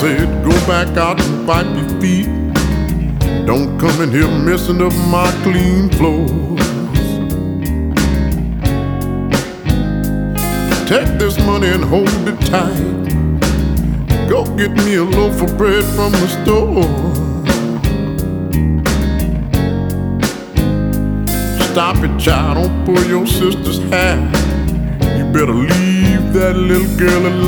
said, go back out and wipe your feet. Don't come in here messing up my clean floors. Take this money and hold it tight. Go get me a loaf of bread from the store. Stop it, child, don't pull your sister's hair. You better leave that little girl alone.